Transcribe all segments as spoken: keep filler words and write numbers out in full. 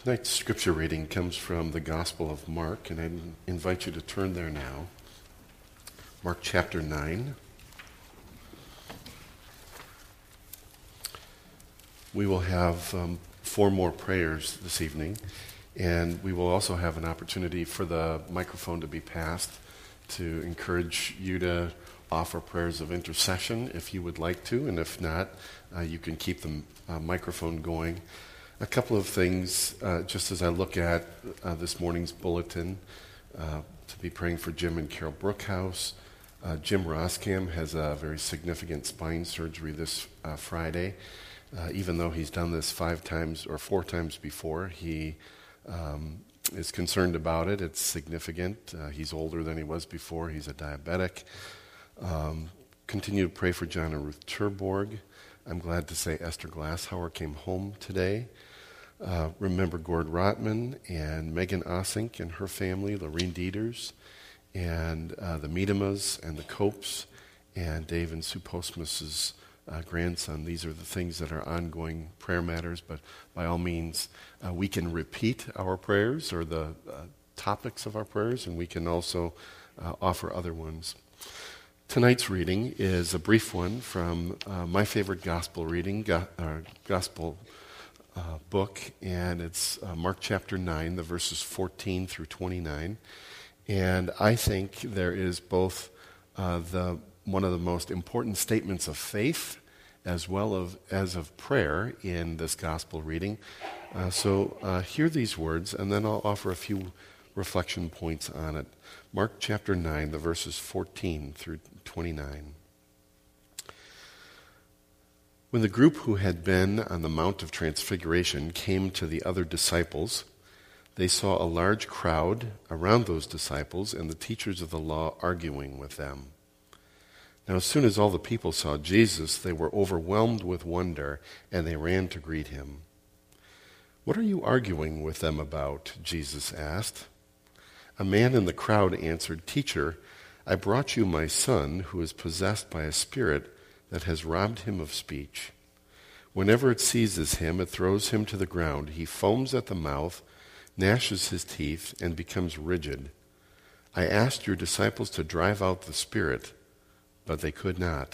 Tonight's scripture reading comes from the Gospel of Mark, and I invite you to turn there now. Mark chapter nine. We will have um, four more prayers this evening, and we will also have an opportunity for the microphone to be passed to encourage you to offer prayers of intercession if you would like to, and if not, uh, you can keep the uh, microphone going. A couple of things, uh, just as I look at uh, this morning's bulletin, uh, to be praying for Jim and Carol Brookhouse. Uh, Jim Roskam has a very significant spine surgery this uh, Friday. Uh, even though he's done this five times or four times before, he um, is concerned about it. It's significant. Uh, he's older than he was before. He's a diabetic. Um, continue to pray for John and Ruth Terborg. I'm glad to say Esther Glasshauer came home today. Uh, remember Gord Rotman and Megan Osink and her family, Lorene Dieters, and uh, the Miedemas and the Copes, and Dave and Sue Postmus's uh, grandson. These are the things that are ongoing prayer matters, but by all means, uh, we can repeat our prayers or the uh, topics of our prayers, and we can also uh, offer other ones. Tonight's reading is a brief one from uh, my favorite gospel reading, go- uh, gospel uh, book, and it's uh, Mark chapter nine, the verses fourteen through twenty-nine. And I think there is both uh, the one of the most important statements of faith as well of, as of prayer in this gospel reading. Uh, so uh, hear these words, and then I'll offer a few reflection points on it. Mark chapter nine, the verses fourteen through twenty-nine. When the group who had been on the Mount of Transfiguration came to the other disciples, they saw a large crowd around those disciples and the teachers of the law arguing with them. Now, as soon as all the people saw Jesus, they were overwhelmed with wonder, and they ran to greet him. "What are you arguing with them about?" Jesus asked. A man in the crowd answered, "Teacher, I brought you my son who is possessed by a spirit that has robbed him of speech. Whenever it seizes him, it throws him to the ground. He foams at the mouth, gnashes his teeth, and becomes rigid. I asked your disciples to drive out the spirit, but they could not."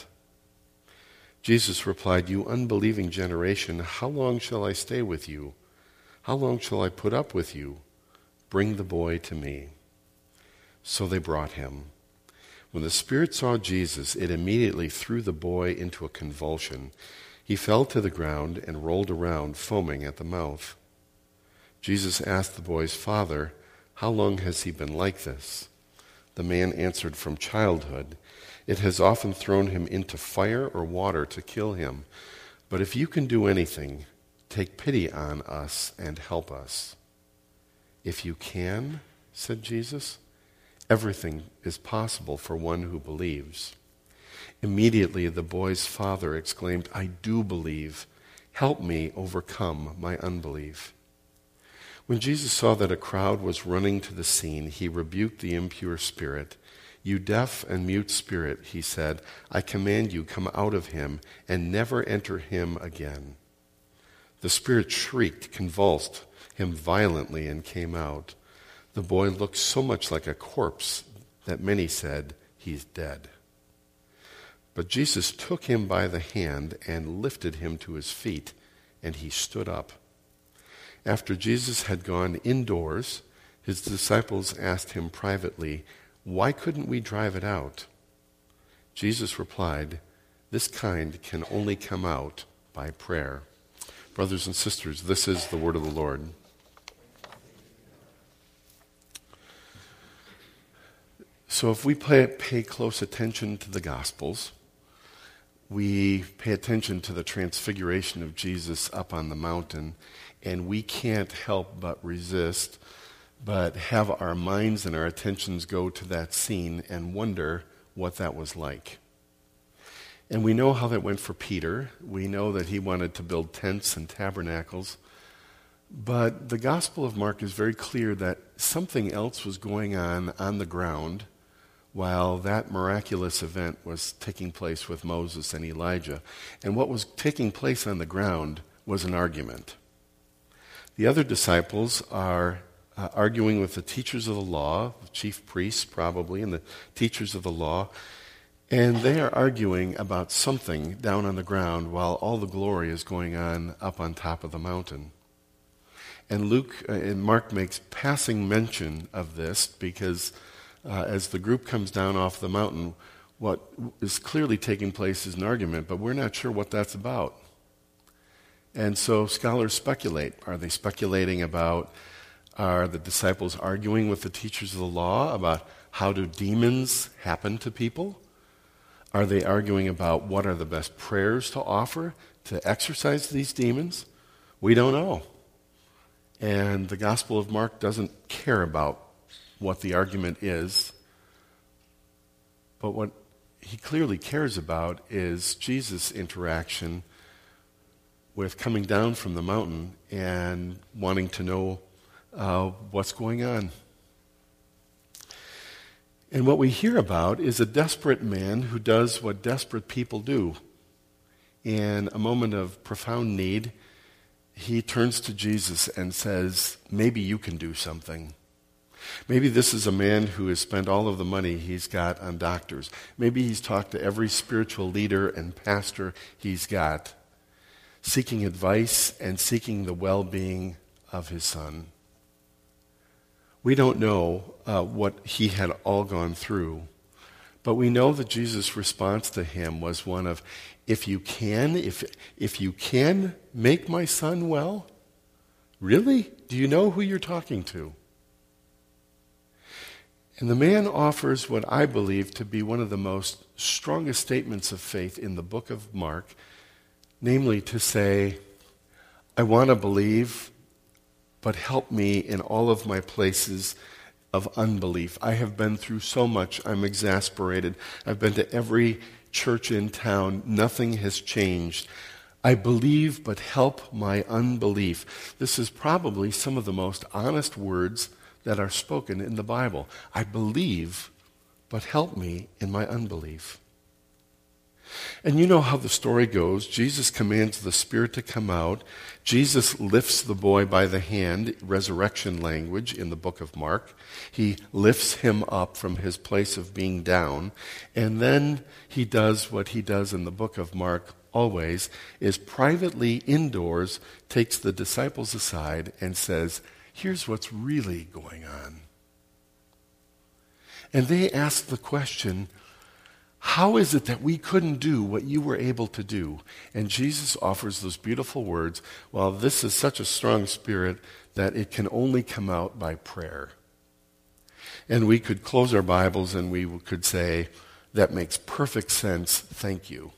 Jesus replied, "You unbelieving generation, how long shall I stay with you? How long shall I put up with you? Bring the boy to me." So they brought him. When the spirit saw Jesus, it immediately threw the boy into a convulsion. He fell to the ground and rolled around, foaming at the mouth. Jesus asked the boy's father, "How long has he been like this?" The man answered, "From childhood. It has often thrown him into fire or water to kill him. But if you can do anything, take pity on us and help us." "If you can," said Jesus, "everything is possible for one who believes." Immediately the boy's father exclaimed, "I do believe. Help me overcome my unbelief." When Jesus saw that a crowd was running to the scene, he rebuked the impure spirit. "You deaf and mute spirit," he said, "I command you, come out of him and never enter him again." The spirit shrieked, convulsed him violently, and came out. The boy looked so much like a corpse that many said, "He's dead." But Jesus took him by the hand and lifted him to his feet, and he stood up. After Jesus had gone indoors, his disciples asked him privately, "Why couldn't we drive it out?" Jesus replied, "This kind can only come out by prayer." Brothers and sisters, this is the word of the Lord. So if we pay, pay close attention to the Gospels, we pay attention to the transfiguration of Jesus up on the mountain, and we can't help but resist, but have our minds and our attentions go to that scene and wonder what that was like. And we know how that went for Peter. We know that he wanted to build tents and tabernacles. But the Gospel of Mark is very clear that something else was going on on the ground while that miraculous event was taking place with Moses and Elijah. And what was taking place on the ground was an argument. The other disciples are uh, arguing with the teachers of the law, the chief priests probably, and the teachers of the law, and they are arguing about something down on the ground while all the glory is going on up on top of the mountain. And Luke uh, and Mark makes passing mention of this because uh, as the group comes down off the mountain, what is clearly taking place is an argument, but we're not sure what that's about. And so scholars speculate. Are they speculating about, are the disciples arguing with the teachers of the law about how do demons happen to people? Are they arguing about what are the best prayers to offer to exorcise these demons? We don't know. And the Gospel of Mark doesn't care about what the argument is. But what he clearly cares about is Jesus' interaction with coming down from the mountain and wanting to know uh, what's going on. And what we hear about is a desperate man who does what desperate people do. In a moment of profound need, he turns to Jesus and says, maybe you can do something. Maybe this is a man who has spent all of the money he's got on doctors. Maybe he's talked to every spiritual leader and pastor he's got, seeking advice and seeking the well-being of his son. We don't know uh, what he had all gone through, but we know that Jesus' response to him was one of, if you can, if, if you can make my son well, really? Do you know who you're talking to? And the man offers what I believe to be one of the most strongest statements of faith in the book of Mark, namely to say, I want to believe, but help me in all of my places of unbelief. I have been through so much, I'm exasperated. I've been to every church in town. Nothing has changed. I believe, but help my unbelief. This is probably some of the most honest words that are spoken in the Bible. I believe, but help me in my unbelief. And you know how the story goes. Jesus commands the spirit to come out. Jesus lifts the boy by the hand, resurrection language in the book of Mark. He lifts him up from his place of being down. And then he does what he does in the book of Mark always, is privately indoors takes the disciples aside and says, here's what's really going on. And they ask the question, how is it that we couldn't do what you were able to do? And Jesus offers those beautiful words, well, this is such a strong spirit that it can only come out by prayer. And we could close our Bibles and we could say, that makes perfect sense, thank you.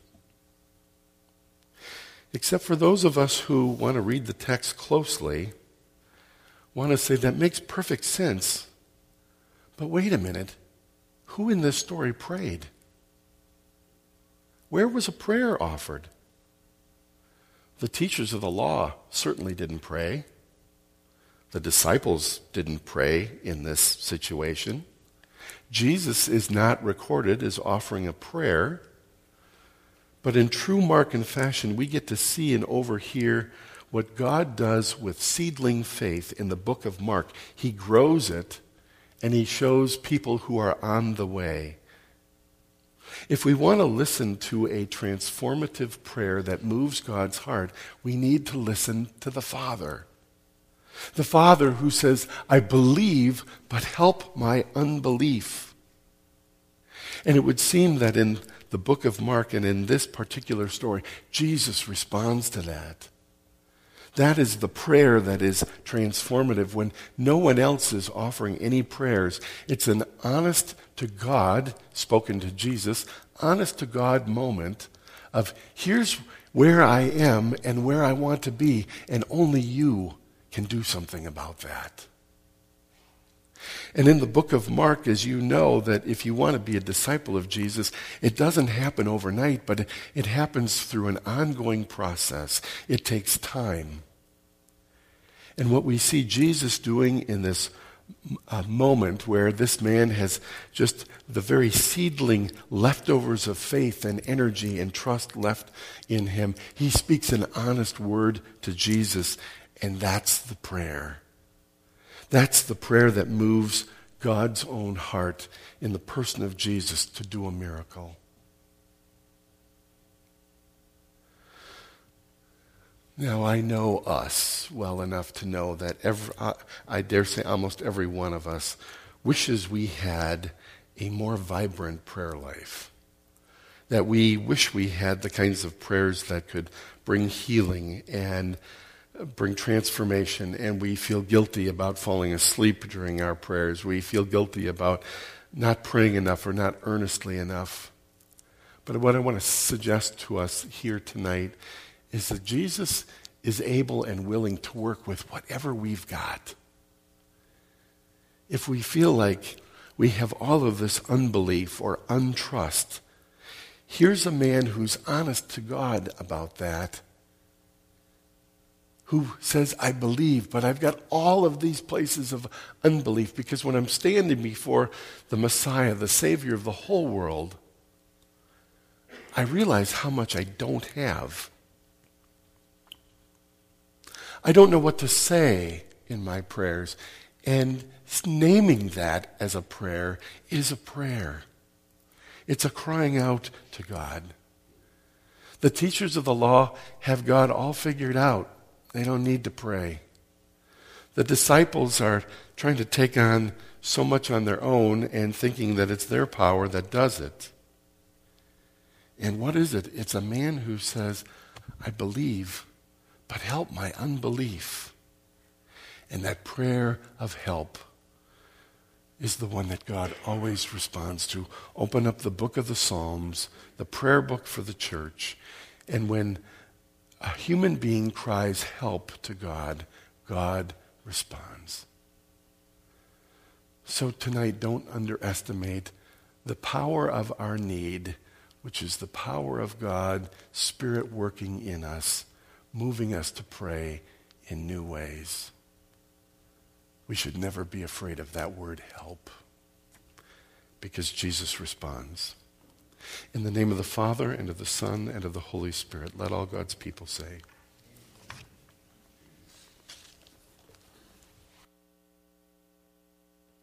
Except for those of us who want to read the text closely, want to say that makes perfect sense, but wait a minute, who in this story prayed? Where was a prayer offered? The teachers of the law certainly didn't pray. The disciples didn't pray in this situation. Jesus is not recorded as offering a prayer, but in true Markan fashion, we get to see and overhear what God does with seedling faith in the book of Mark. He grows it, and he shows people who are on the way. If we want to listen to a transformative prayer that moves God's heart, we need to listen to the Father. The Father who says, I believe, but help my unbelief. And it would seem that in the book of Mark and in this particular story, Jesus responds to that. That is the prayer that is transformative when no one else is offering any prayers. It's an honest to God, spoken to Jesus, honest to God moment of here's where I am and where I want to be, and only you can do something about that. And in the book of Mark, as you know, that if you want to be a disciple of Jesus, it doesn't happen overnight, but it happens through an ongoing process. It takes time. And what we see Jesus doing in this uh, moment where this man has just the very seedling leftovers of faith and energy and trust left in him, he speaks an honest word to Jesus, And that's the prayer. That's the prayer that moves God's own heart in the person of Jesus to do a miracle. Now, I know us well enough to know that every, I, I dare say almost every one of us wishes we had a more vibrant prayer life. That we wish we had the kinds of prayers that could bring healing and bring transformation, and we feel guilty about falling asleep during our prayers. We feel guilty about not praying enough or not earnestly enough. But what I want to suggest to us here tonight is that Jesus is able and willing to work with whatever we've got. If we feel like we have all of this unbelief or untrust, here's a man who's honest to God about that, who says, I believe, but I've got all of these places of unbelief, because when I'm standing before the Messiah, the Savior of the whole world, I realize how much I don't have. I don't know what to say in my prayers, and naming that as a prayer is a prayer. It's a crying out to God. The teachers of the law have God all figured out. They don't need to pray. The disciples are trying to take on so much on their own and thinking that it's their power that does it. And what is it? It's a man who says, I believe, but help my unbelief. And that prayer of help is the one that God always responds to. Open up the book of the Psalms, the prayer book for the church, and when a human being cries help to God, God responds. So tonight, don't underestimate the power of our need, which is the power of God, Spirit working in us, moving us to pray in new ways. We should never be afraid of that word help, because Jesus responds. In the name of the Father, and of the Son, and of the Holy Spirit, let all God's people say,